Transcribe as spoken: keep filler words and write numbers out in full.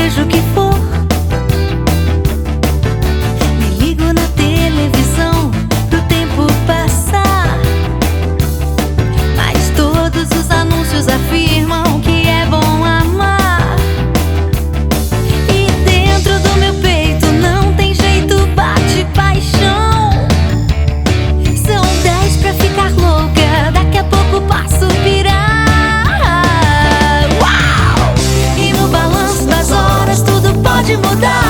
seja o que for. Me ligo na televisão pro tempo passar, mas todos os anúncios afirmam que é bom amar. E dentro do meu peito não tem jeito, bate paixão. São dez pra ficar louca, daqui a pouco passo a pirar. Uau! E no balanço das horas tudo pode mudar.